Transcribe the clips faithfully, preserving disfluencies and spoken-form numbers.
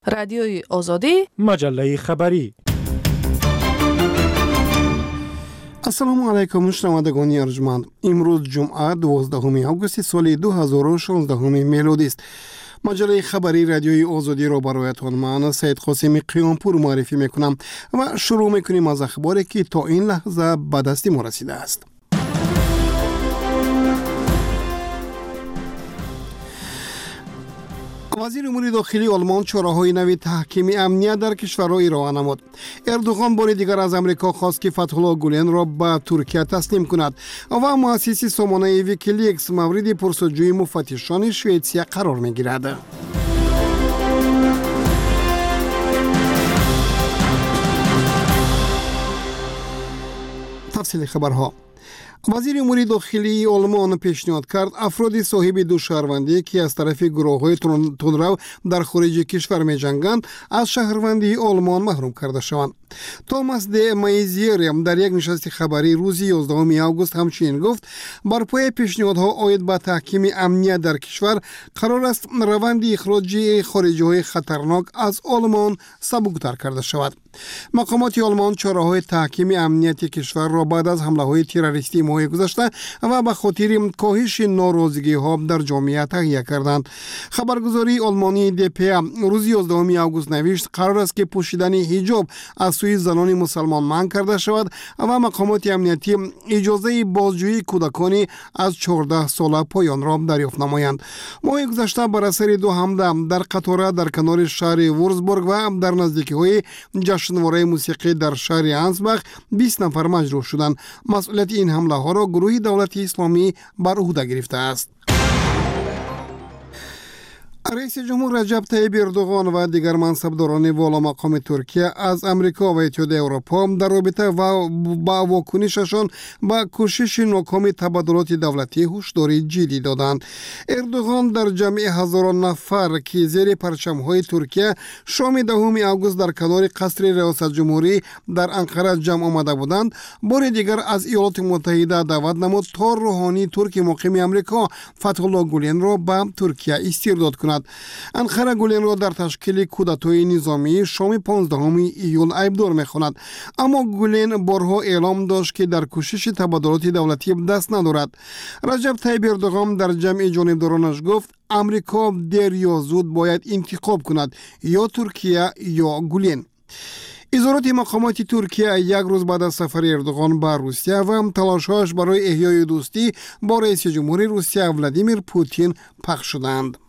رادیوی آزادی، مجله خبری. السلام علیکم شنوندگان ارجمند. امروز جمعه دوازدهم آگوست سال دو هزار و شانزده میلادی است. مجله خبری رادیوی آزادی را برایتان من سید قاسم قیامپور معرفی میکنم و شروع میکنیم از اخباری که تا این لحظه به دست ما رسیده است. وزیر امور داخلی آلمان چاره‌های نوی تحکیم امنیت در کشور را ارائه نمود. اردوغان بار دیگر از امریکا خواست که فتح الله گولن را به ترکیه تسلیم کند و مؤسس سامانه ویکیلیکس مورد پرسجوی مفتشان شوئیسیا قرار می‌گیرد. تفصیل خبرها. وزیر امور داخلی آلمان پیشنهاد کرد افراد صاحب دو شهروندی که از طرف گروه‌های تندرو در خارج کشور می‌جنگند از شهروندی آلمان محروم کرده شوند. توماس د مایزیر در یک نشست خبری روز یازدهم آگوست همچنین گفت بر پای پیشنهادها عاید به تحکیم امنیت در کشور قرار است روند اخراج خارجی‌های خطرناک از آلمان سبک‌تر کرده شود. مقامات آلمان چاره‌های تحکیم امنیت کشور را بعد از حمله‌های تروریستی ماه گذشته و به خاطر کاهش ناراضگی‌ها در جامعه تهیه کردند. خبرگزاری آلمانی دی پی روز یازدهم آگوست نوشت قرار است که پوشیدن حجاب از سوی زنان مسلمان منع کرده شود و مقامات امنیتی اجازه بازجویی کودکانی از چهارده ساله پایان را دریافت نمایند. ماه گذشته بر اثر دو حمله در قطار در کنار شهر وورزبورگ و در نزدیکی‌های جشنواره موسیقی در شهر انسبخ بیست نفر مجروح شدند. مسئولیت این حمله ها را گروه دولت اسلامی بر عهده گرفته است. رئیس جمهور رجب طیب اردوغان و دیگر منصبداران والا مقام ترکیه از امریکا و اتحادیه اروپا در رابطه و با واکنششان به کوشش ناکام تبادلات دولتی هشداری جدی دادند. اردوغان در جمع هزاران نفر که زیر پرچم‌های ترکیه شام دهم آگوست در کنار قصر ریاست جمهوری در انقره جمع آمده بودند، بار دیگر از ایالات متحده دعوت نمود تا روحانی ترک مقیم امریکا فتح الله گولن را به ترکیه استرداد کند. انقره گولن را در تشکیل کودتای نظامی شام پانزدهم ایول عیبدار می‌خواند، اما گولن بارها اعلام داشت که در کوشش تبادلات دولتی دست ندارد. رجب طیب اردوغان در جمع جانبدارانش گفت امریکا دیر یا زود باید انتخاب کند، یا ترکیه یا گولن. اظهارات مقامات ترکیه یک روز بعد از سفر اردوغان به روسیه و تلاش‌هاش برای احیای دوستی با رئیس جمهور روسیه ولادیمیر پوتین پخش شدند.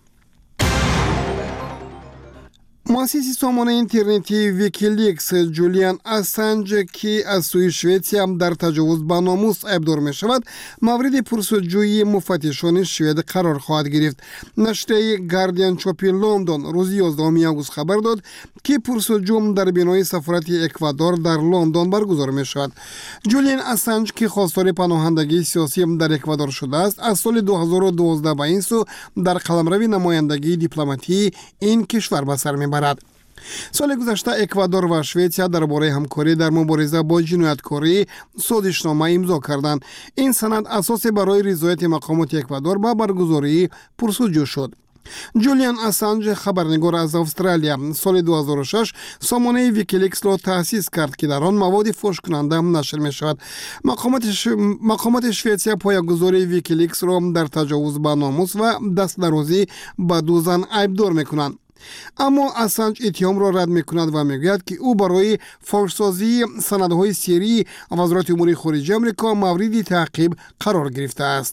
مؤسس سامانه اینترنتی ویکیلیکس جولیان اسانج که از سوی شوئیسیا در تجاوز به ناموس عیبدار می شود مورد پرسجویی مفتشان شوئد قرار خواهد گرفت. نشریه گاردین چاپی لندن روز یازدهم آگوست خبر داد که پرسجو در بنای سفارت اکوادور در لندن برگزار می شود. جولیان اسانج که خواستار پناهندگی سیاسی در اکوادور شده است از سال دو هزار و دوازده به این سو در قلمرو نمایندگی دیپلماتی این کشور به سر می سال گذشته اکوادور و شوئیسیا درباره همکاری در مبارزه با جنایتکاری سازشنامه امضا کردند. این سند اساس برای رضایت مقامات اکوادور به برگزاری پرسجو شد. جولیان اسانج خبرنگار از استرالیا سال دو هزار و شش سامانه ویکیلیکس را تأسیس کرد که در آن مواد فحش کننده نشر می شود. مقامات ش... مقامات شوئیسیا پایه‌گذاری ویکیلیکس را در تجاوز به ناموس و دست درازی به دو زن عیبدار می کنند. اما اسانج اتهام را رد می‌کند و میگوید که او برای فحش‌سازی سندهای سری وزارت امور خارجه آمریکا مورد تعقیب قرار گرفته است.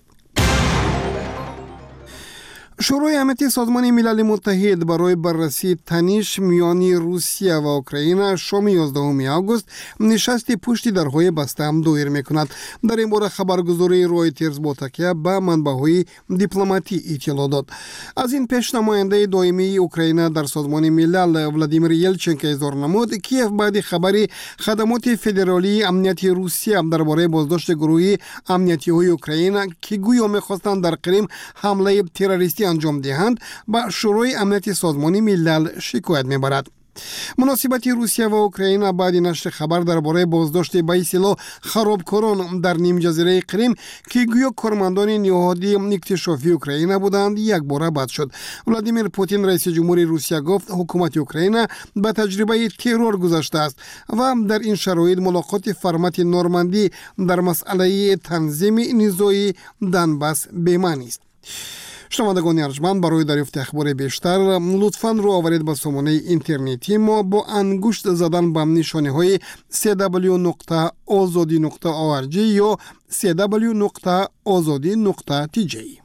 شورای امنیت سازمان ملل متحد برای بررسی تنش میان روسیه و اوکراین شام یازدهم آگوست نشست پشت درهای بسته هم دایر میکند. در این باره خبرگزاری رویترز با تکیه به منبع‌های دیپلماتی اطلاع داد. از این پیش نماینده دائمی اوکراین در سازمان ملل ولادیمیر یلچنکو اظهار نمود کیف بعد خبری خدمات فدرالی امنیت روسیه درباره بازداشت گروهی امنیتی های اوکراین که گویا می‌خواستند در کریم حمله تروریستی انجام دهند با شورای امنیت سازمان ملل شکایت می‌برد. مناسبت روسیه و اوکراین بعد نشر خبر درباره بازداشت به اصطلاح خرابکاران در نیم جزیره کریم که گویا کارمندان نهادی اکتشافی اوکراین بودند یک بار بد شد. ولادیمیر پوتین رئیس جمهوری روسیه گفت حکومت اوکراین به تجربه ترور گذشته است و در این شرایط ملاقات فرمت نورماندی در مسئله تنظیم نزاعی دنباس به معنی است. شنوندگان ارجمند، برای دریافت اخبار بیشتر لطفاً رو آورید به سامانه اینترنتی ما با انگشت زدن به نشانه های سی دبلیو نقطه آزادی نقطه او ار جی یا سی دبلیو نقطه آزادی نقطه تی جی.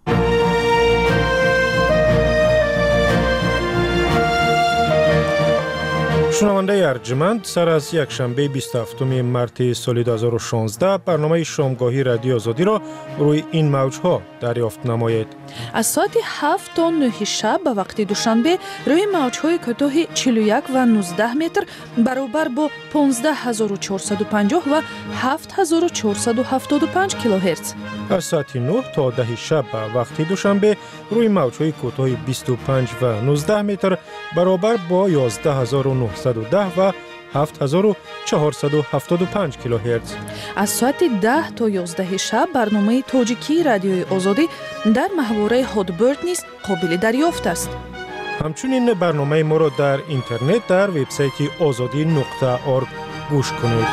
شنونده ارجمند، سر از یک شنبه بیست و هفتم مارس سال دو هزار و شانزده برنامه شامگاهی رادیو آزادی را روی این موج‌ها دریافت نمایید. از ساعت هفت تا نه شب به وقت دوشنبه روی موج‌های کوتاه چهل و یک و نوزده متر برابر با پانزده هزار و چهارصد و پنجاه و هفت هزار و چهارصد و هفتاد و پنج کیلوهرتز. از ساعت نه تا ده شب به وقت دوشنبه روی موج‌های کوتاه بیست و پنج و نوزده متر برابر با یازده هزار و نهصد و ده و هفت هزار و چهارصد و هفتاد و پنج کیلوهرتز. از ساعت ده تا یازده شب برنامه تاجیکی رادیوی آزادی در محوره هادبرد نیز قابل دریافت است. همچنین برنامه ما را در اینترنت در وبسایت آزادی نقطه اورگ گوش کنید.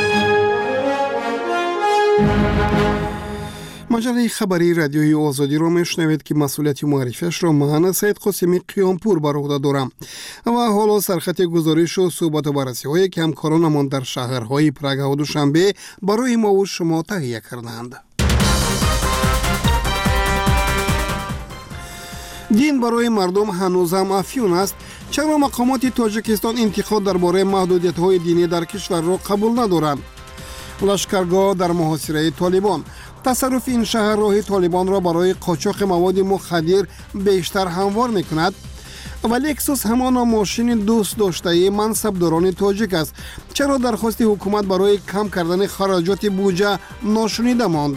مجله خبری رادیوی آزادی را میشنوید که مسئولیت معرفیش را من سید قاسمی قیامپور بر عهده دارم و حالا سرخط گزارش و صحبت و بررسی های که همکارانمان در شهرهای پراگ و دوشنبه برای ما و شما تهیه کردند. دین برای مردم هنوز هم افیون است. چرا مقامات تاجیکستان انتقاد درباره محدودیت‌های دینی در کشور را قبول ندارند؟ لشکرگاه در محاصره طالبان. تصرف این شهر راه طالبان را برای قاچاق مواد مخدر بیشتر هموار میکند. و لکسوس همان ماشین دوست داشته منصبداران تاجیک است. چرا درخواست حکومت برای کم کردن خراجات بودجه ناشنیده ماند؟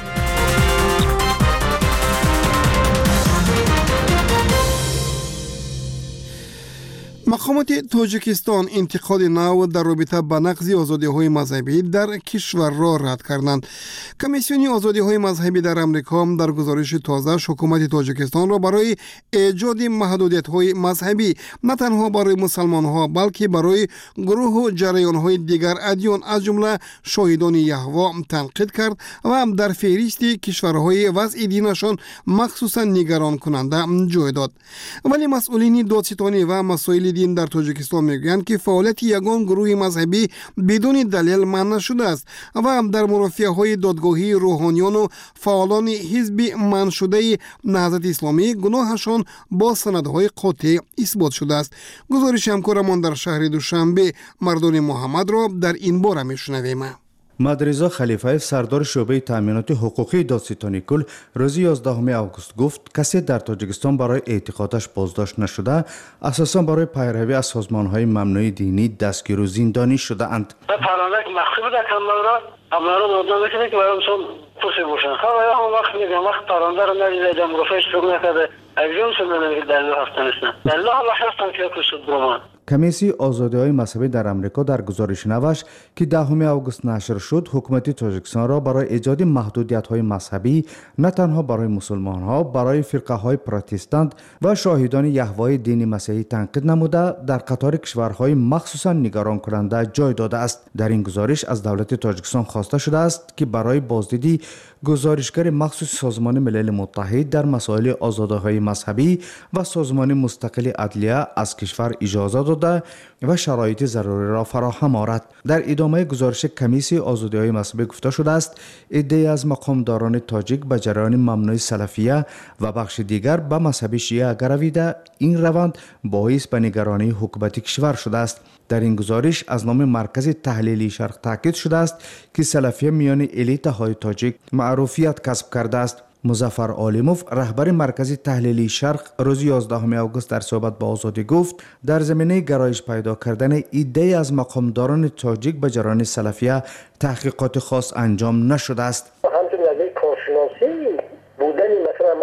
مقامات تاجیکستان انتقاد نو در رابطه با نقض آزادی‌های مذهبی در کشور را رد کردند. کمیسیون آزادی‌های مذهبی در امریکا در گزارش تازه حکومت تاجیکستان را برای ایجاد محدودیت‌های مذهبی نه تنها برای مسلمان‌ها بلکه برای گروه و جریان‌های دیگر ادیان از جمله شاهدان یهوه تنقید کرد و در فهرست کشورهای وضع دینشان مخصوصا نگران کننده جای داد. ولی مسئولین دادستانی و مسائل دین در تاجیکستان میگویند که فعالیت یگان گروه مذهبی بدون دلیل منع شده است و در مرافعه‌های دادگاهی روحانیان و فعالان حزب منع شده نهضت اسلامی گناهشان با سندهای قاطع اثبات شده است. گزارش همکارمان در شهر دوشنبه مردان محمد را در این باره میشنویم. محمدرضا خلیفه سردار شعبه تامینات حقوقی دادستانی کل روز یازدهم آگوست گفت کسی در تاجیکستان برای اعتقادش بازداشت نشده، اساساً برای پیروی از سازمان‌های ممنوع دینی دستگیر و زندانی شده اند. پرونده که مخفی بوده کاملا امرا مردم میکنه که برام چون پوسی باشن. خب یا هم وقت میگم وقت پرونده رو ندیدم مرافعش رو نکرده. اجازه شده که دلیل هستن است. دلیل الله هستن که کشد برمان. کمیسی آزادی‌های مذهبی در امریکا در گزارش نوشت که دهم آگوست نشر شد حکومت تاجیکستان را برای ایجاد محدودیت‌های مذهبی نه تنها برای مسلمان‌ها برای فرقه‌های پروتستان و شاهدان یهوه دین مسیحی تنقید نموده در قطار کشورهای مخصوصاً نگران کننده جای داده است. در این گزارش از دولت تاجیکستان خواسته شده است که برای بازدیدی گزارشگر مخصوص سازمان ملل متحد در مسائل آزادی‌های مذهبی و سازمان مستقل عدلیه از کشور اجازه داده و شرایط ضروری را فراهم آورد. در ادامه گزارش کمیسی آزادی‌های مذهبی گفته شده است عده‌ای از مقامداران تاجیک به جریان ممنوع سلفیه و بخش دیگر به مذهب شیعه گرویده، این روند باعث به نگرانی حکومت کشور شده است. در این گزارش از نام مرکز تحلیلی شرق تاکید شده است که سلفیه میان الیت های تاجیک معروفیت کسب کرده است. مظفر عالموف رهبر مرکز تحلیلی شرق روز یازدهم آگوست در صحبت با آزادی گفت در زمینه گرایش پیدا کردن ایده از مقامداران تاجیک به جریان سلفیه تحقیقات خاص انجام نشده است. همچنین از کارشناسی بودن مثلا عقیده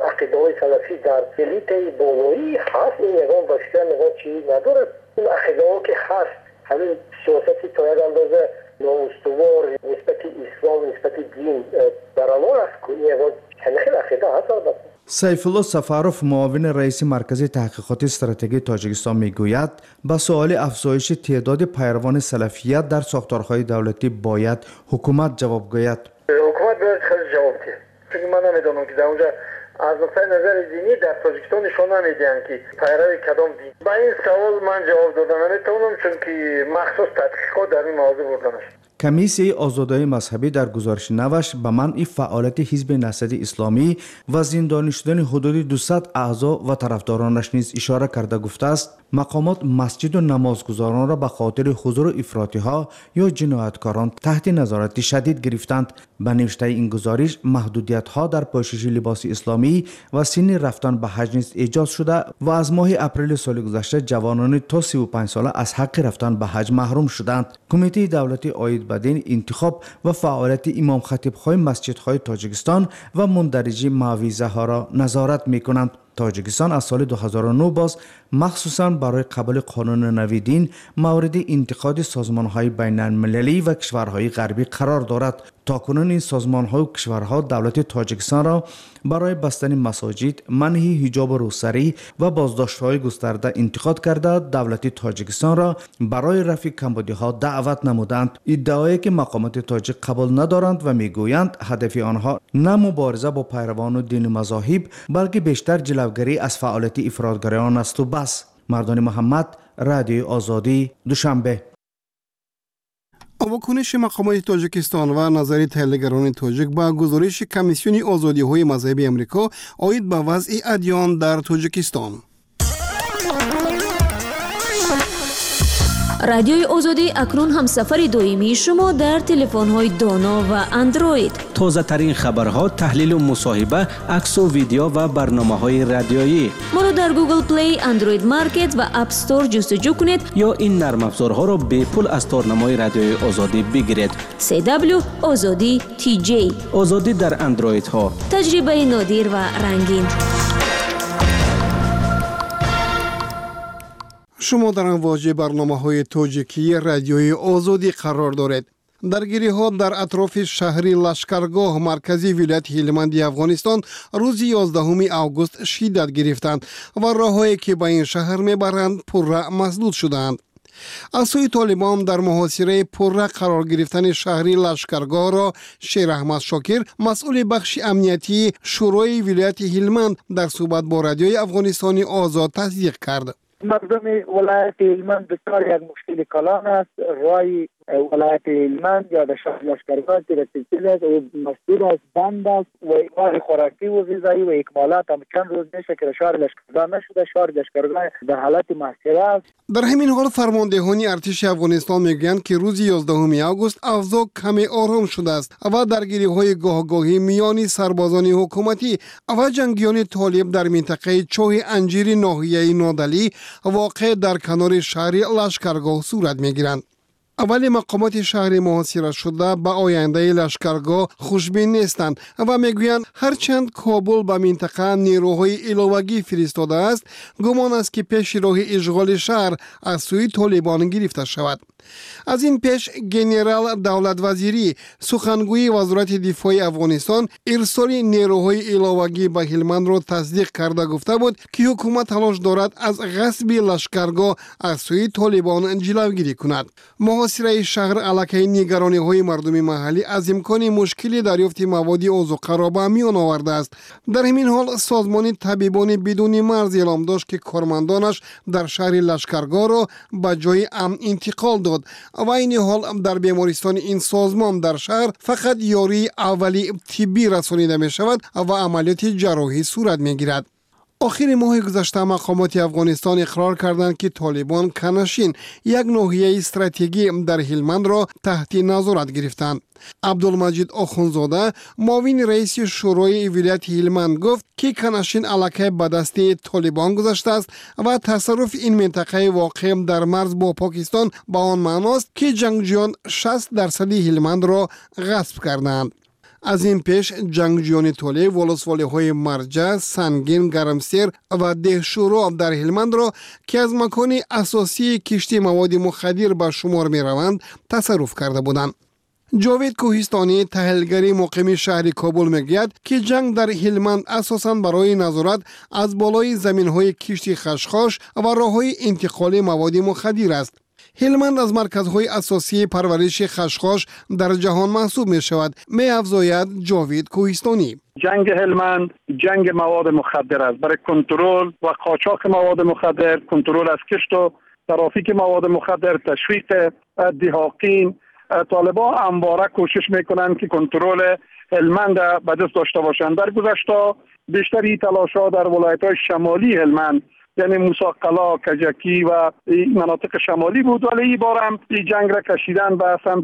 های سلفی در الیت بالایی هست. این نظام بسیار نظام چی نداره. این عقیده ها که هست همین سیاستی تا یک اندازه نااستوار نسبت اسلام نسبت دین برابر است که این نظام خیلی عقیده هست. البته سیف الله سفاروف معاون رئیس مرکز تحقیقات استراتژی تاجیکستان میگوید با سوال افزایش تعداد پیروان سلفیت در ساختارهای دولتی باید حکومت جواب گوید. حکومت باید خیلی جواب ده. چون من نمیدونم که در اونجا از نظر دینی در تاجیکستان نشون نمیدن که پیرو کدام دین. با این سوال من جواب دادن نمیتونم چون که مخصوص تحقیقات در این موضوع بردن است. کمیسیه آزادی مذهبی در گزارش نوش به منع فعالیت حزب نهضت اسلامی و زندانی شدن حدود دویست اعضا و طرفدارانش نیز اشاره کرده گفته است مقامات مسجد و نمازگزاران را به خاطر حضور افراطی ها یا جنایتکاران تحت نظارت شدید گرفتند. به نوشته این گزارش محدودیت ها در پوشش لباس اسلامی و سن رفتن به حج نیز ایجاد شده و از ماه اپریل سال گذشته جوانان تا سی و پنج ساله از حق رفتن به حج محروم شدند. کمیته دولتی عاید به دین انتخاب و فعالیت امام خطیب های مسجد های تاجیکستان و مندرجه موعظه ها را نظارت می کنند. تاجیکستان از سال دو هزار و نه باز مخصوصاً برای قبول قانون نوی دین مورد انتقاد سازمان‌های بین‌المللی و کشورهای غربی قرار دارد. تاکنون این سازمان‌ها و کشورها دولت تاجیکستان را برای بستن مساجد، منع حجاب روسری و بازداشت‌های گسترده انتقاد کرده دولت تاجیکستان را برای رفع کمبودی‌ها دعوت نمودند. ادعایی که مقامات تاجیک قبول ندارند و میگویند هدف آنها نه مبارزه با پیروان دین و مذاهب بلکه بیشتر جلوگیری از فعالیت افراطگرایان است و بس. مردان محمد، رادیو آزادی، دوشنبه. واکنش مقامات تاجیکستان و نظر تحلیلگران تاجیک با گزارش کمیسیون آزادی های مذهبی امریکا عاید به وضع ادیان در تاجیکستان. رادیوی آزادی اکنون هم سفر دویمی شما در تلفن‌های دانا و اندروید. تازه ترین خبرها، تحلیل و مصاحبه، عکس و ویدیو و برنامه‌های رادیویی. ما را در گوگل پلی، اندروید مارکت و اپ استور جستجو کنید یا این نرم افزارها را به پول از تارنمای رادیوی آزادی بگیرید. سی دبلیو آزادی تی جی. آزادی در اندروید ها. تجربه نادر و رنگین. شما در امواج برنامه‌های تاجیکی رادیوی آزادی قرار دارید. درگیری‌ها در اطراف شهر لشکرگاه مرکزی ولایت هلمند افغانستان روز یازدهم آگوست شدت گرفتند و راه‌هایی که به این شهر می‌برند پرره مسدود شدند. از سوی طالبان در محاصره پرره قرار گرفتن شهر لشکرگاه را شیر احمد شاکر مسئول بخش امنیتی شورای ولایت هلمند در صحبت با رادیوی افغانستانی آزاد تصدیق کرد. مردم ولایت هلمند بسیار یک مشکل کلان است. رای ولایت هلمند یا در شهر لشکرگاه که سلسله است و مسدود است، بند است و اکمال خوراکی و غذایی و اکمالات هم چند روز میشه که شهر لشکرگاه نشده. شهر لشکرگاه در حالت محاصره است. در همین حال فرماندهان ارتش افغانستان میگویند که روز یازدهم آگوست اوضاع کمی آرام شده است و درگیری‌های گاهگاهی میان سربازان حکومتی و جنگیان طالب در منطقه چاه انجیر ناحیه نادلی واقع در کنار شهر لشکرگاه صورت میگیرند. اولی مقامات شهر محاصره شده به آینده لشکرگاه خوشبین نیستند و میگویند هرچند کابل به منطقه نیروهای علاوگی فرستاده است، گمان است که پیش راه اشغال شهر از سوی طالبان گرفته شود. از این پیش گنرال دولت وزیری سخنگوی وزارت دفاع افغانستان ارسال نیروهای علاوگی به هلمند را تصدیق کرده گفته بود که حکومت تلاش دارد از غصب لشکرگاه از سوی طالبان جلوگیری کند. محاصره شهر علیه نگرانی های مردم محلی از امکان مشکلی دریافت مواد آذوقه را به میان آورده است. در همین حال سازمان طبیبان بدون مرز اعلام داشت که کارمندانش در شهر لشکرگاه را به جای امن انتقال داد و این حال در بیمارستان این سازمان در شهر فقط یاری اولی طبی رسانیده می شود و عملیات جراحی صورت می گیرد. آخر ماه گذشته مقامات افغانستان اقرار کردند که طالبان کنشین یک ناحیه استراتژیکی در هلمند را تحت نظارت گرفتند. عبدالمجید آخونزاده معاون رئیس شورای ولایت هلمند گفت که کنشین علاقه به دست طالبان گذشته است و تصرف این منطقه واقع در مرز با پاکستان به آن معناست که جنگجویان شصت درصد هلمند را غصب کردند. از این پیش جنگجویان توله ولسوالی‌های مرجع، سنگین، گرمسیر و دهشورو در هلمند را که از مکان اساسی کشتی مواد مخدر به شمار می روند تصرف کرده بودند. جاوید کوهستانی تحلیلگری مقیم شهر کابل میگوید که جنگ در هلمند اساساً برای نظارت از بالای زمین‌های کشتی خشخاش و راه‌های انتقال مواد مخدر است. هلمند از مرکزهای اساسی پرورش خشخاش در جهان محسوب می شود، می افزاید جاوید کوهستانی. جنگ هلمند جنگ مواد مخدر است. برای کنترل و قاچاق مواد مخدر، کنترل از کشت و ترافیک مواد مخدر، تشویق دهاقین، طالبان همواره کوشش میکنند که کنترل هلمند به دست داشته باشند. در گذشته بیشتری تلاش‌ها در ولایت‌های شمالی هلمند یعنی موسی قلا، کجکی و مناطق شمالی بود، ولی این بار هم این جنگ را کشیدن به سمت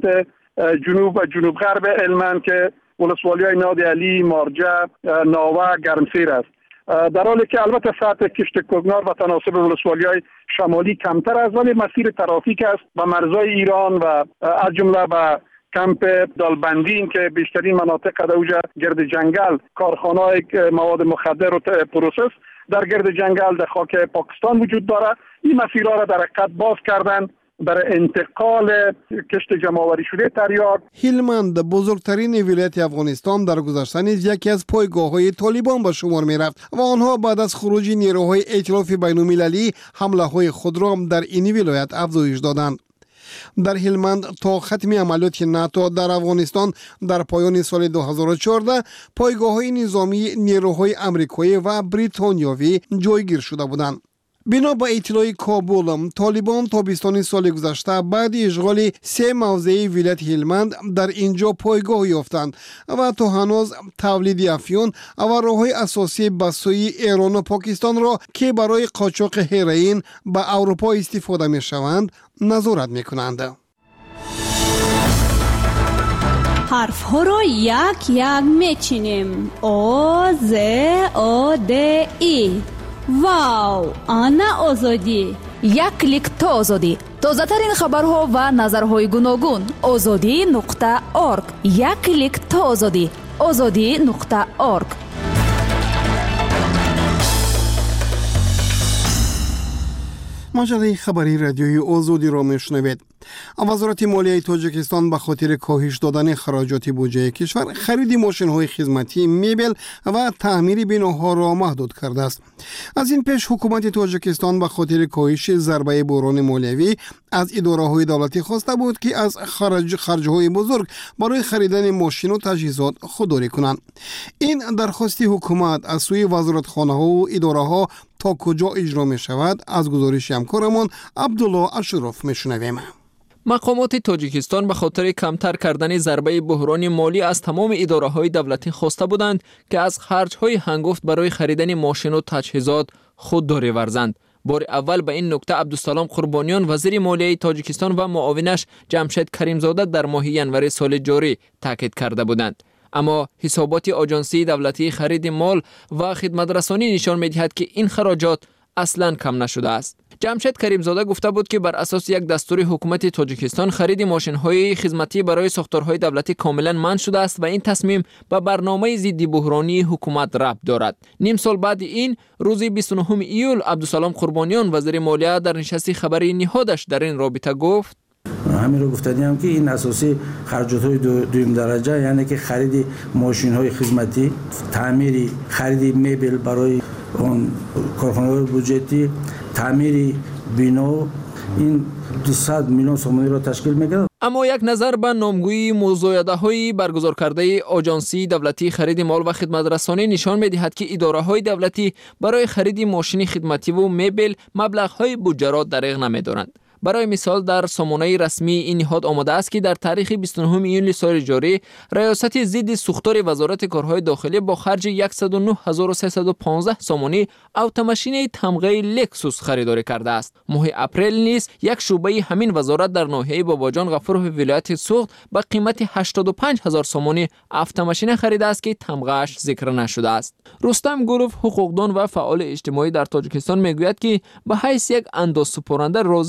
جنوب و جنوب غرب هلمند که ولسوالی‌های نادی علی، مارجه، ناوه، گرمسیر است. در حالی که البته سطح کشت کوگنار و تناسب ولسوالی‌های شمالی کمتر است، ولی مسیر ترافیک است به مرزهای ایران و از جمله به کمپ دالبندین که بیشترین مناطق در اوجا گرد جنگل کارخانه‌های مواد مخدر و پروسس در گرد جنگل در خاک پاکستان وجود دارد. این مسیرها را در حقیقت باز کردن برای انتقال کشت جمع‌آوری شده تریاک. هلمند بزرگترین ولایت افغانستان در گذشته نیز یکی از پایگاه‌های طالبان به شمار می‌رفت و آنها بعد از خروج نیروهای ائتلاف بین‌المللی حمله‌های خود را در این ولایت افزایش دادند. در هلمند تا ختم عملیات ناتو در افغانستان در پایان سال دو هزار و چهارده پایگاه‌های نظامی نیروهای آمریکایی و بریتانیایی جایگیر شده بودند. بنا به اطلاع کابل، طالبان تابستان سال گذشته بعد اشغال سه موضع ولایت هلمند در اینجا پایگاه یافتند و تا هنوز تولید افیون و راه‌های اساسی به سوی ایران و پاکستان را که برای قاچاق هروئین به اروپا استفاده می‌شوند نظارت می‌کنند. حرف ها را یک یک میچینیم. او ز او د ای. واو، آنا آزادی. یک کلیک تا آزادی. تازه ترین خبرها و نظرهای گوناگون. آزادی نقطه ارگ. یک کلیک تا آزادی. آزادی نقطه ارگ. مجله خبری رادیوی آزادی را میشنوید. وزارت مالیه تاجیکستان به خاطر کاهش دادن خراجات بودجه کشور خرید ماشین‌های خدمتی، میبل و تعمیر بناها را محدود کرده است. از این پیش حکومت تاجیکستان به خاطر کاهش ضربه بحران مالیوی از اداره‌های دولتی خواسته بود که از خرج خرج‌های بزرگ برای خریدن ماشین و تجهیزات خودداری کنند. این درخواست حکومت از سوی وزارتخانه‌ها و اداره‌ها تا کجا اجرا می شود از گزارش همکارمان عبدالله اشرف میشنویم. مقامات تاجیکستان به خاطر کمتر کردن ضربه بحران مالی از تمام اداره‌های دولتی خواسته بودند که از خرج‌های هنگفت برای خریدن ماشین و تجهیزات خودداری ورزند. بار اول به این نکته عبدالسلام قربانیان وزیر مالیه تاجیکستان و معاونش جمشید کریمزاده در ماه ینور سال جاری تاکید کرده بودند. اما حسابات آژانسی دولتی خرید مال و خدمترسانی نشان می‌دهد که این خراجات اصلاً کم نشده است. جمشید کریمزاده گفته بود که بر اساس یک دستور حکومت تاجیکستان خرید ماشین‌های خدمتی برای ساختارهای دولتی کاملاً منع شده است و این تصمیم به برنامه ضد بحرانی حکومت ربط دارد. نیم سال بعد این روز بیست و نهم ایول عبدالسلام قربانیان وزیر مالیه در نشست خبری نهادش در این رابطه گفت: همین رو گفتیم که این اساسی خرجات دو دویم درجه، یعنی که خرید ماشین های خدمتی، تعمیری، خرید میبل برای اون کارخانه‌های بودجه‌ای، تعمیری بنا، این دویست میلیون سومانی را تشکیل می‌کند. اما یک نظر به نامگویی مزایده‌های برگزار کرده آژانسی دولتی خرید مال و خدمت رسانی نشان می‌دهد که اداره‌های دولتی برای خرید ماشین خدمتی و میبل مبلغ‌های بودجه را دریغ نمی‌دارند. برای مثال در سامانه رسمی این نهاد آمده است که در تاریخ بیست و نهم ایول سال جاری ریاست ضد سوختار وزارت کارهای داخلی با خرج صد و نه هزار و سیصد و پانزده سامانی اتومبیل تمغه لکسوس خریداری کرده است. ماه اپریل نیز یک شعبه همین وزارت در ناحیه باباجان غفور ولایت سوخت با قیمت هشتاد و پنج هزار سامانی اتومبیل خریده است که تمغه‌اش ذکر نشده است. رستم گلوف حقوقدان و فعال اجتماعی در تاجیکستان میگوید که به حیث یک اندازه‌سپارنده راضی نیست که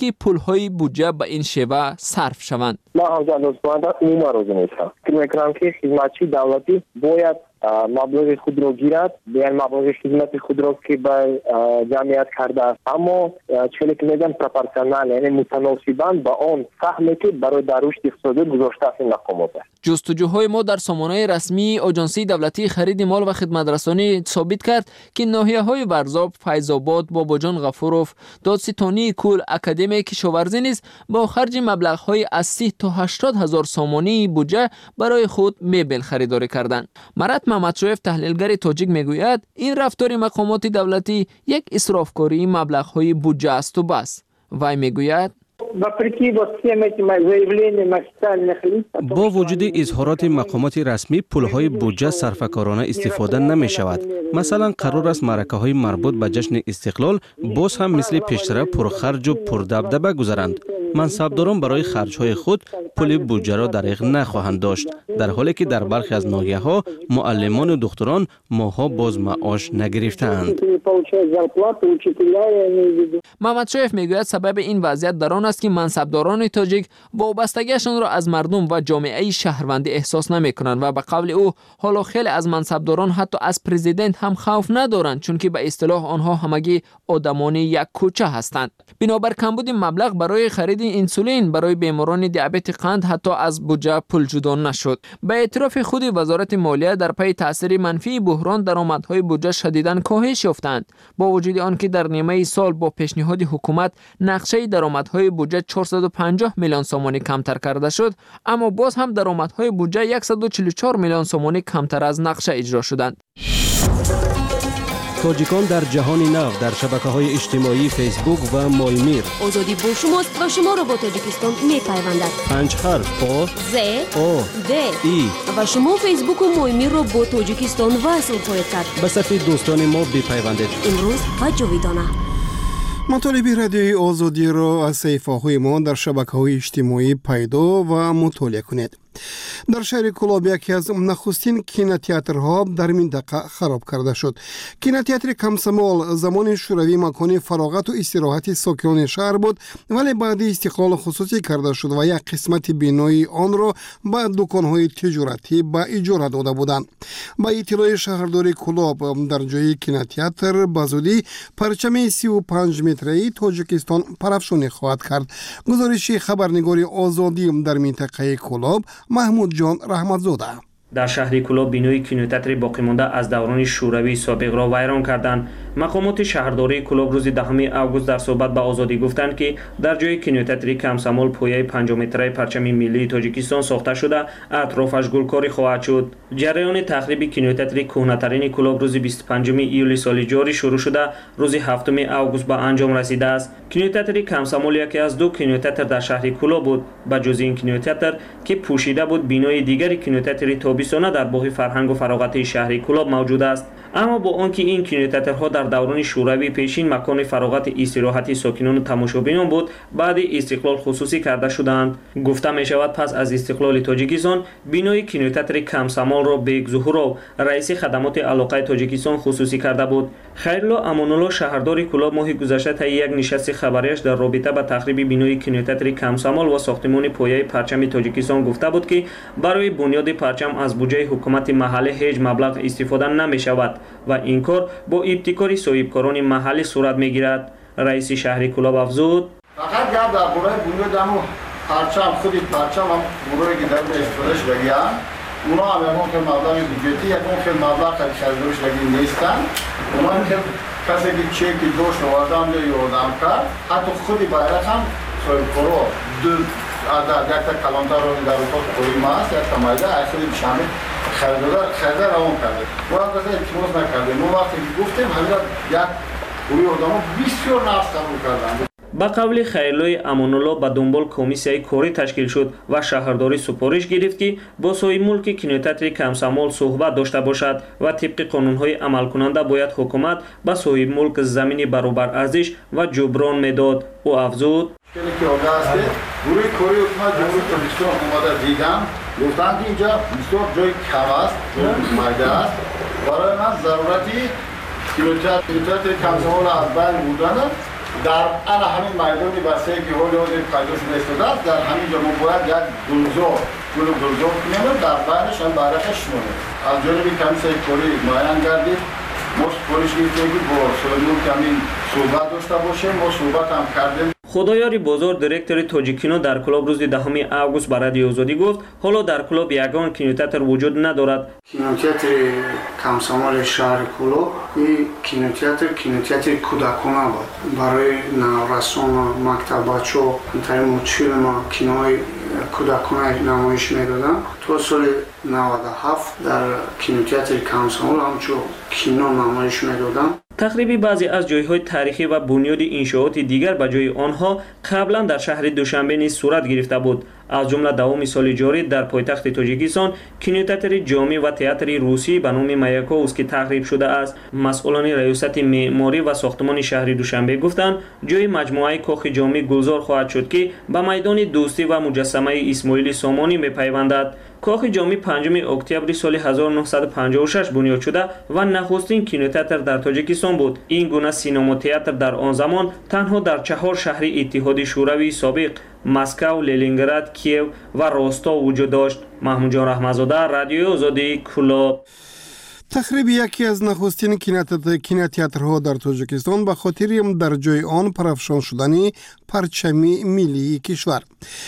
که پولهای بودجه به این شیوه صرف شوند. من همچنان دوستمندم عموما روزه نیستم. فکر میکنم که خدمتچی دولتی باید مبلغ خود را گیرد، بیان مبلغ خدمت خود را که به جمعیت کرده است، اما چیزی که میگن پروپورشنال، یعنی متناسباً با آن سهمی که برای در رشد اقتصادی گذاشته است این مقامات. جستجوهای ما در سامانه رسمی آژانسی دولتی خرید مال و خدمت رسانی ثابت کرد که ناحیه‌های ورزاب، فیض‌آباد، باباجان غفوروف، دادستانی کل، اکادمی کشاورزی نیز با خرج مبلغ‌های از سی تا هشتاد هزار سامانی بودجه برای خود میبل خریداری کردند. مراد محمدشایف تحلیلگر تاجیک میگوید این رفتار مقامات دولتی یک اسرافکاری مبلغ‌های بودجه است و بس. وی میگوید با وجود اظهارات مقامات رسمی پولهای بودجه صرفه‌کارانه استفاده نمی شود. مثلا قرار است معرکه های مربوط به جشن استقلال باز هم مثل پیشتر پرخرج و پردبدبه گذرند. منصبداران برای خرج های خود پول بودجه را دریغ نخواهند داشت، در حالی که در برخی از ناحیه ها معلمان و دکتران ماها باز معاش نگرفتند. محمدشایف میگوید سبب این وضعیت در آن است که منصبداران تاجیک وابستگیشان را از مردم و جامعه شهروندی احساس نمی کنند و به قول او حالا خیلی از منصبداران حتی از پرزیدنت هم خوف ندارند، چون که به اصطلاح آنها همگی آدمان یک کوچه هستند. بنابر کمبود مبلغ برای خرید انسولین برای بیماران دیابت قند حتی از بودجه پول جدا نشد. به اعتراف خود وزارت مالیه در پی تاثیر منفی بحران درآمدهای بودجه شدیداً کاهش یافتند. با وجود آنکه در نیمه سال با پیشنهاد حکومت نقشه درآمدهای بودجه چهارصد و پنجاه میلیون سومانی کمتر کرده شد، اما باز هم درآمدهای بودجه صد و چهل و چهار میلیون سومانی کمتر از نقشه اجرا شدند. تاجیکان در جهان نو در شبکه‌های اجتماعی فیسبوک و مایمیر. آزادی با شماست و شما را با تاجیکستان می‌پیوندد. پنج حرف آ ز او د ای و شما فیسبوک و مایمیر را با تاجیکستان وصل خواهید کرد. به صفحه دوستان ما بپیوندید. امروز و جاویدانه. مطالب رادیوی آزادی را از صفحه‌های ما در شبکه‌های اجتماعی پیدا و مطالعه کنید. در شهر کلاب یکی از نخستین کینوتئاترها در منطقه خراب کرده شد. کینوتئاتر کمسمال زمان شوروی مکان فراغت و استراحت ساکنان شهر بود، ولی بعد استقلال خصوصی کرده شد و یک قسمت بینایی آن را به دکان‌های تجارتی به اجاره داده بودند. با اطلاع شهرداری کلاب در جای کینوتئاتر بزودی پرچم سی و پنج متری تاجیکستان پرافشانی خواهد کرد. گزارش خبرنگار آزادی در منطقه کلاب محمود جان رحمتزاده. در شهر کلاب بینای کینوتئاتر باقی مانده از دوران شوروی سابق را ویران کردند. مقامات شهرداری کلاب روز دهم آگوست در صحبت به آزادی گفتند که در جای کینوتئاتر کمسمال پایه پنج متری پرچم ملی تاجیکستان ساخته شده، اطرافش گلکاری خواهد شد. جریان تخریب کینوتئاتر کهنه‌ترین کلاب روز بیست و پنجم ایول سال جاری شروع شده، روز هفتم آگوست به انجام رسیده است. کینوتئاتر کمسمال یکی از دو کینوتئاتر در شهر کلاب بود. به جز این کینوتئاتر که پوشیده بود، بینای دیگری کینوتئاتر تابستانه در باغ فرهنگ و فراغت شهر کلاب موجود است. اما با آنکه این کینوتئاترها در دوران شوروی پیشین مکان فراغت استراحتی ساکنان و تماشابینان بود، بعد استقلال خصوصی کرده شدند. گفته می شود پس از استقلال تاجیکستان بینای کینوتئاتر کمسمال را بیگ ظهورov رئیس خدمات علاقه تاجیکستان خصوصی کرده بود. خیرالله امان‌الله شهردار کلاب ماه گذشته طی یک نشست خبریش در رابطه با تخریب بینای کینوتئاتر کمسمال و ساختمان پایه پرچم تاجیکستان گفته بود که برای بنیاد پرچم از بودجه حکومت محلی هیچ مبلغ استفاده نمی شود و این کار با ابتکار صاحبکاران محلی صورت می گیرد. رئیس شهر کلاب افزود: فقط گپ در باره بنیاد همون پرچم خودی پرچم هم گروهی که در استفاده شدگیان اونا هم همون که مبلغ بودجتی همون که مبلغ خریداری شدگی نیستن. اونا هم که کسی که چکی دوش آوردن یا یادم کرد، حتی خودی باید هم صاحبکارا دو عدد یک تا کلانتر رو در اتاق کوری ما هست، یک تا مایده اصلی بشامل خریدار خریدار روان کرده. ما هم کسی اعتماد نکردیم. ما وقتی گفتیم همین یک گروه آدم بسیار نقص قبول کردند. با قول خیرالله امان‌الله به دنبال کمیسیای کاری تشکیل شد و شهرداری سپارش گرفت که با صاحب ملک کینوتئاتر کمسمال صحبت داشته باشد و طبق قانون‌های عمل کننده باید حکومت به صاحب ملک زمین برابر ارزش و جبران میداد. او افزود: که آگاه است که گروه کاری حکومت جمهوری تاجیکستان اومده دیدن، گفتند که اینجا بسیار جای کم است، جای مایده است، برای من ضرورتی کینوتئاتر کمسمال از بین بردن در انا همین میدان واسه که حالی حاضر پیدا شده است در همین جا ما باید یک گلزار گل گلزار کنیم در بینش هم برکش شمونه از جانب کمیسه کاری معین گردید ما سپارش گرفتیم که با سلیمان کمین صحبت داشته باشیم ما صحبت هم کردیم. خدایاری بازار دایرکتور توجیکینو در کلوب روز دهم آگوست به رادیو آزادی گفت حالا در کلوب یگان کینوتئاتر وجود ندارد. کینوتئاتر کامسامول شهر کلوب این کینوتئاتر کینوتئاتر کودکانه بود برای نورسان مکتب بچه‌ها تایم فیلم کینوی کودکانه نمایش میدادن. تو سال نود و هفت در کینوتئاتر کامسامول همچون کینو نمایش میدادن. تخریب بعضی از جایهای تاریخی و بنیاد انشاءات دیگر به جای آنها قبلا در شهر دوشنبه نیز صورت گرفته بود. از جمله دوم سال جاری در پایتخت تاجیکستان کینوتئاتر جامی و تئاتر روسی به نام مایاکووس که تخریب شده است. مسئولان ریاست معماری و ساختمان شهر دوشنبه گفتند جای مجموعه کاخ جامی گلزار خواهد شد که به میدان دوستی و مجسمه اسماعیل سامانی میپیوندد. کاخ جامی پنجم اکتبر سال هزار و نهصد و پنجاه و شش بنیاد شده و نخستین کینوتئاتر در تاجیکستان بود. این گونه سینما تئاتر در آن زمان تنها در چهار شهر اتحاد شوروی سابق مسکو، لنینگراد، کیف و روستا وجود داشت. محمود جان رحمتزاده، رادیو آزادی، کلوب. تخریب یکی از نخستین کینوتئاترها در تاجیکستان به خاطر در جای آن پرافشان شدن پرچم ملی کشور.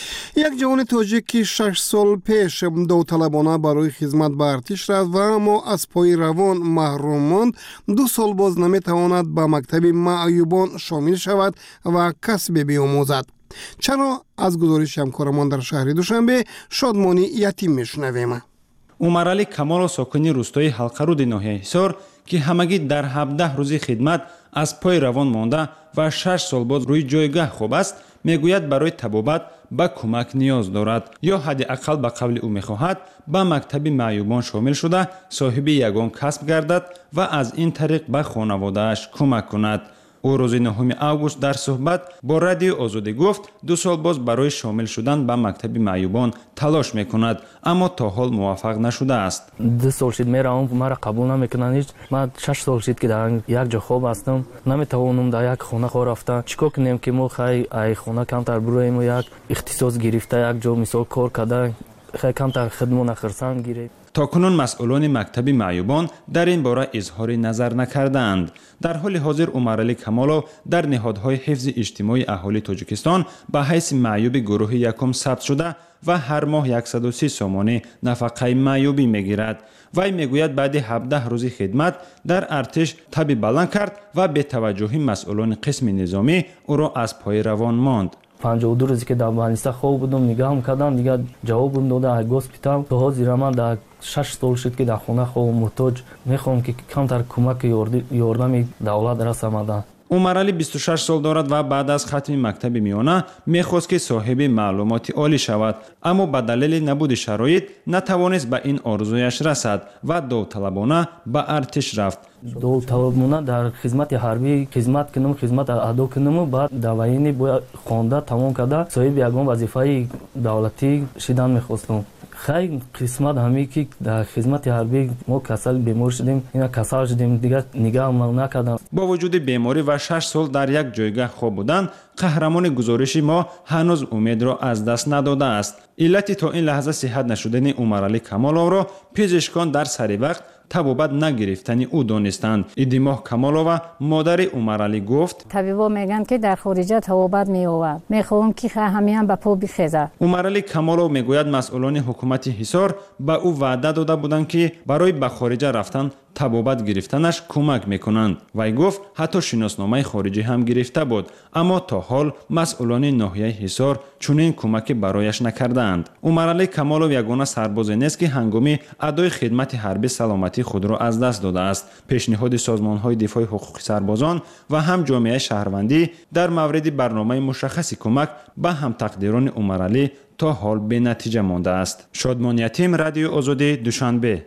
یک جوان تاجیک که شش سال پیش داوطلبانه برای خدمت به ارتش رفت و اما از پای روان محروم ماند، دو سال باز نمیتواند به مکتب معیوبان شامل شود و کسب بیاموزد. چرا؟ از گزارش همکارمان در شهر دوشنبه شادمانی یتیم میشنویم. عمرعلی کمال ساکنی روستای حلقه‌رود ناحیه حصار که همگی در هفده روزی خدمت از پای روان مانده و شش سال باز روی جایگاه خوب است، میگوید برای طبابت به کمک نیاز دارد یا حداقل به قول او میخواهد به مکتب معیوبان شامل شده صاحب یگان کسب گردد و از این طریق به خانواده‌اش کمک کند. او روز نهم آگوست در صحبت با رادیو آزادی گفت دو سال باز برای شامل شدن به مکتب معیوبان تلاش میکند اما تا حال موفق نشده است. دو سال شد میرم مرا قبول نمیکنن هیچ. من شش سال شد که در یک جا خواب هستم نمیتوانم در یک خانه خور رفتن. چیکار کنیم که ما خیلی ای خانه کمتر برویم و یک اختصاص گرفته یک جا مثال کار کرده خیلی کمتر خدمت خرسان گیریم. تاکنون مسئولان مکتب معیوبان در این باره اظهار نظر نکردند. در حال حاضر عمرعلی کمالو در نهادهای حفظ اجتماعی اهالی تاجیکستان به حیث معیوب گروه یکم ثبت شده و هر ماه صد و سی سامانه نفقه معیوبی میگیرد. وی میگوید بعد هفده روزی خدمت در ارتش تب بلند کرد و به توجه مسئولان قسم نظامی او را از پای روان ماند. پنجاه و دو روزی که در افغانستان خواب بودم نگاه کردم دیگه جواب داده از هسپتال تا حاضر من در شش سال شد که در خانه خواب محتاج میخوام که کمتر کمک یاردم دولت رس آمده. عمرعلی بیست و شش سال دارد و بعد از ختم مکتب میانه میخواست که صاحب معلومات عالی شود اما به دلیل نبود شرایط نتوانست به این آرزویش رسد و داوطلبانه به ارتش رفت. داوطلبانه در خدمت حربی خدمت کنم خدمت ادا کنم و بعد در وینی باید خوانده تمام کرده صاحب یگان وظیفه دولتی شدن میخواستم. خیلی قسمت همی که در خدمت حربی ما کسل بیمار شدیم اینا کسل شدیم دیگه نگاه ما نکردم. با وجود بیماری و شش سال در یک جایگاه خواب بودن قهرمان گزارش ما هنوز امید را از دست نداده است. علت تا این لحظه صحت نشدن عمرعلی کمالو را پزشکان در سری وقت طبابت نگرفتنی او دانستند. ایدیماه کمالووا مادر عمرعلی گفت طبیبا میگن که در خارج طبابت میآورد میخوام که همین به پا بخیزه. عمرعلی کمالو میگوید مسئولان حکومت حصار به او وعده داده بودند که برای به خارج رفتن طبابت گرفتنش کمک میکنند. وی گفت حتی شناسنامه خارجی هم گرفته بود اما تا حال مسئولان ناحیه حصار چنین کمک برایش نکردند. عمرعلی کمالو یگانه سرباز نیست که هنگام ادای خدمت حربی سلامتی خود را از دست داده است. پیشنهاد سازمان‌های دفاع حقوق سربازان و هم جامعه شهروندی در مورد برنامه مشخص کمک به هم تقدیران عمرعلی تا حال به نتیجه مانده است. شادمان یتیم، رادیو آزادی، دوشنبه.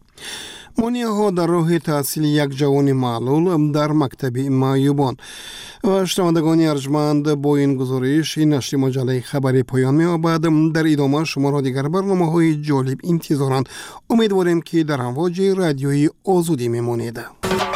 مانیاها در راه تحصیل یک جوان معلول در مکتب معیوبان. و شنوندگان ارجمند با این گزارش این نشر مجله خبری پایان می‌یابد. در ادامه شما را دیگر برنامه‌های جالب انتظارند. امیدواریم که در امواج رادیویی آزادی میمانید.